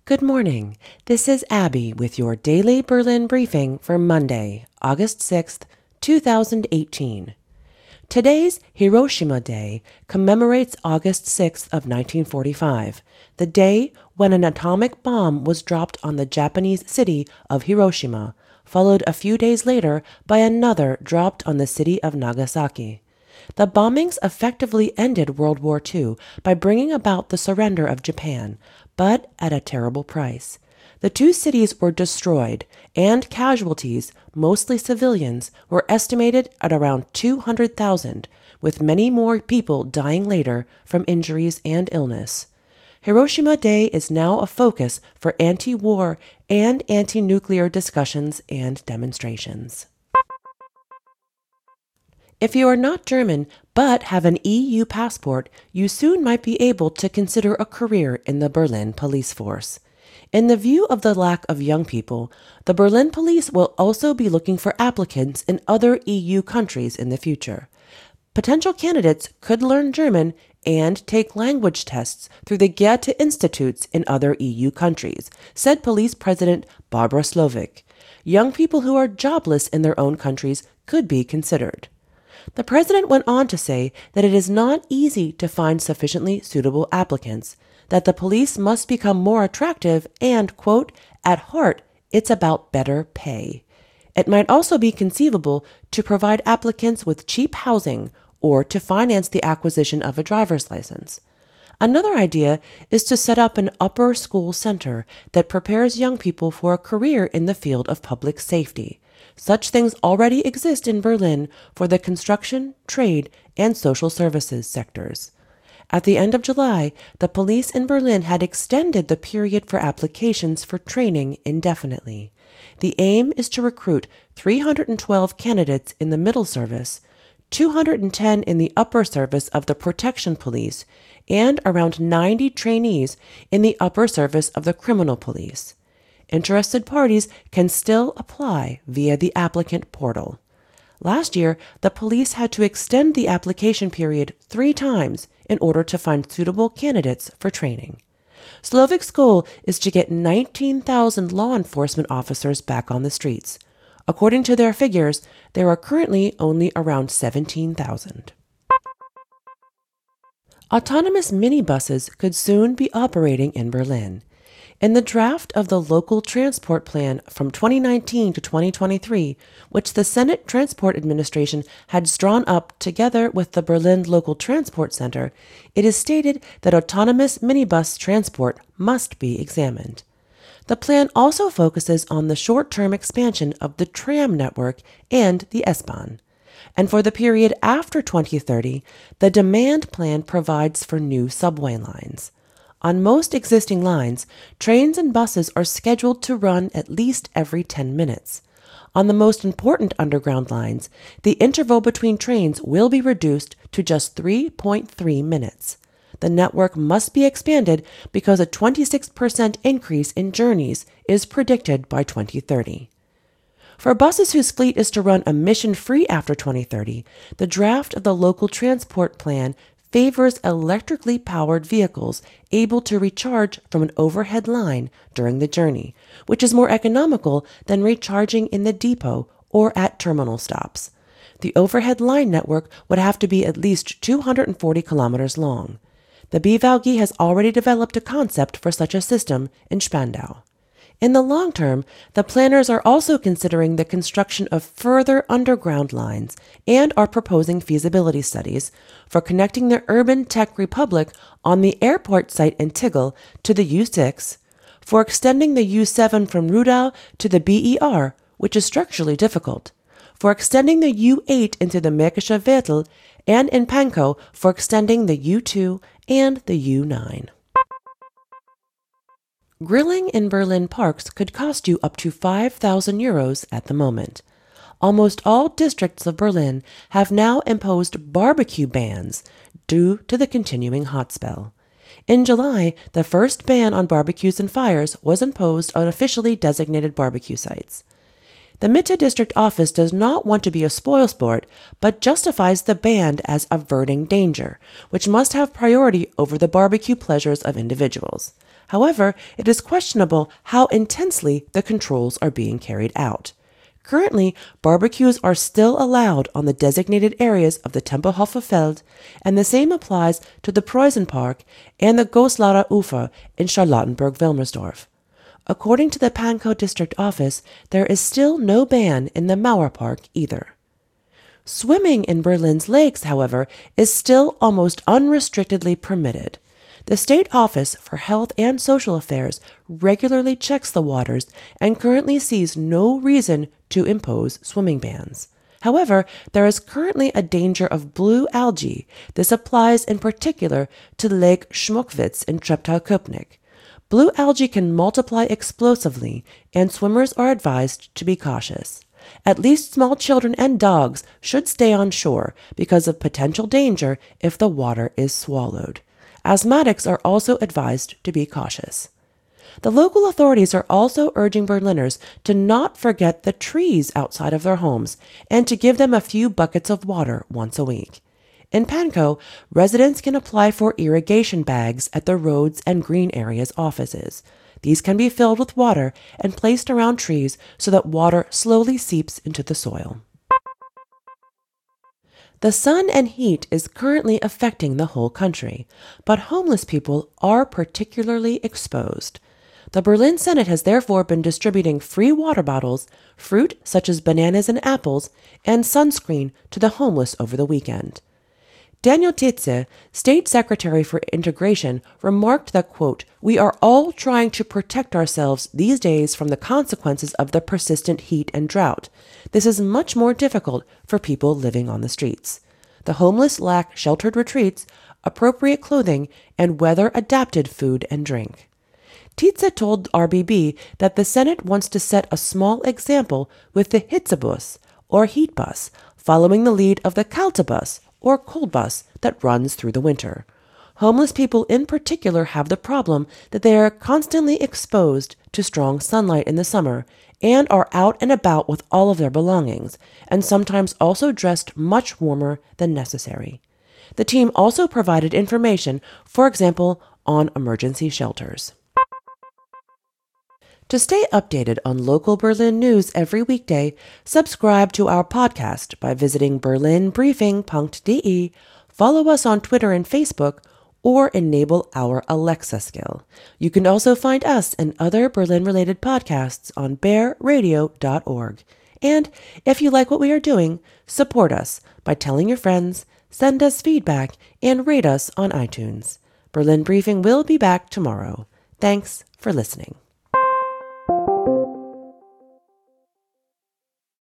Good morning. This is Abby with your daily Berlin briefing for Monday, August 6th, 2018. Today's Hiroshima Day commemorates August 6th of 1945, the day when an atomic bomb was dropped on the Japanese city of Hiroshima, followed a few days later by another dropped on the city of Nagasaki. The bombings effectively ended World War II by bringing about the surrender of Japan, but at a terrible price. The two cities were destroyed, and casualties, mostly civilians, were estimated at around 200,000, with many more people dying later from injuries and illness. Hiroshima Day is now a focus for anti-war and anti-nuclear discussions and demonstrations. If you are not German but have an EU passport, you soon might be able to consider a career in the Berlin police force. In the view of the lack of young people, the Berlin police will also be looking for applicants in other EU countries in the future. Potential candidates could learn German and take language tests through the Goethe Institutes in other EU countries, said Police President Barbara Slovic. Young people who are jobless in their own countries could be considered. The president went on to say that it is not easy to find sufficiently suitable applicants, that the police must become more attractive and, quote, at heart, it's about better pay. It might also be conceivable to provide applicants with cheap housing or to finance the acquisition of a driver's license. Another idea is to set up an upper school center that prepares young people for a career in the field of public safety. Such things already exist in Berlin for the construction, trade, and social services sectors. At the end of July, the police in Berlin had extended the period for applications for training indefinitely. The aim is to recruit 312 candidates in the middle service, 210 in the upper service of the protection police, and around 90 trainees in the upper service of the criminal police. Interested parties can still apply via the applicant portal. Last year, the police had to extend the application period 3 times in order to find suitable candidates for training. Slovic's goal is to get 19,000 law enforcement officers back on the streets. According to their figures, there are currently only around 17,000. Autonomous minibuses could soon be operating in Berlin. In the draft of the Local Transport Plan from 2019 to 2023, which the Senate Transport Administration had drawn up together with the Berlin Local Transport Center, it is stated that autonomous minibus transport must be examined. The plan also focuses on the short-term expansion of the tram network and the S-Bahn. And for the period after 2030, the demand plan provides for new subway lines. On most existing lines, trains and buses are scheduled to run at least every 10 minutes. On the most important underground lines, the interval between trains will be reduced to just 3.3 minutes. The network must be expanded because a 26% increase in journeys is predicted by 2030. For buses whose fleet is to run emission-free after 2030, the draft of the Local Transport Plan favors electrically powered vehicles able to recharge from an overhead line during the journey, which is more economical than recharging in the depot or at terminal stops. The overhead line network would have to be at least 240 kilometers long. The BVG has already developed a concept for such a system in Spandau. In the long term, the planners are also considering the construction of further underground lines and are proposing feasibility studies for connecting the urban tech republic on the airport site in Tegel to the U6, for extending the U7 from Rudau to the BER, which is structurally difficult, for extending the U8 into the Märkische Viertel, and in Pankow for extending the U2 and the U9. Grilling in Berlin parks could cost you up to 5,000 euros at the moment. Almost all districts of Berlin have now imposed barbecue bans due to the continuing hot spell. In July, the first ban on barbecues and fires was imposed on officially designated barbecue sites. The Mitte District Office does not want to be a spoilsport, but justifies the ban as averting danger, which must have priority over the barbecue pleasures of individuals. However, it is questionable how intensely the controls are being carried out. Currently, barbecues are still allowed on the designated areas of the Tempelhofer Feld, and the same applies to the Preußenpark and the Goslarer Ufer in Charlottenburg-Wilmersdorf. According to the Pankow District Office, there is still no ban in the Mauerpark either. Swimming in Berlin's lakes, however, is still almost unrestrictedly permitted. The State Office for Health and Social Affairs regularly checks the waters and currently sees no reason to impose swimming bans. However, there is currently a danger of blue algae. This applies in particular to Lake Schmockwitz in Treptow-Köpenick. Blue algae can multiply explosively, and swimmers are advised to be cautious. At least small children and dogs should stay on shore because of potential danger if the water is swallowed. Asthmatics are also advised to be cautious. The local authorities are also urging Berliners to not forget the trees outside of their homes and to give them a few buckets of water once a week. In Pankow, residents can apply for irrigation bags at the roads and green areas offices. These can be filled with water and placed around trees so that water slowly seeps into the soil. The sun and heat is currently affecting the whole country, but homeless people are particularly exposed. The Berlin Senate has therefore been distributing free water bottles, fruit such as bananas and apples, and sunscreen to the homeless over the weekend. Daniel Tietze, State Secretary for Integration, remarked that, quote, "We are all trying to protect ourselves these days from the consequences of the persistent heat and drought. This is much more difficult for people living on the streets. The homeless lack sheltered retreats, appropriate clothing, and weather-adapted food and drink." Tietze told RBB that the Senate wants to set a small example with the Hitzebus, or heat bus, following the lead of the Kalte Bus, or cold bus, that runs through the winter. Homeless people in particular have the problem that they are constantly exposed to strong sunlight in the summer and are out and about with all of their belongings, and sometimes also dressed much warmer than necessary. The team also provided information, for example, on emergency shelters. To stay updated on local Berlin news every weekday, subscribe to our podcast by visiting berlinbriefing.de, follow us on Twitter and Facebook, or enable our Alexa skill. You can also find us and other Berlin-related podcasts on bearradio.org. And if you like what we are doing, support us by telling your friends, send us feedback, and rate us on iTunes. Berlin Briefing will be back tomorrow. Thanks for listening.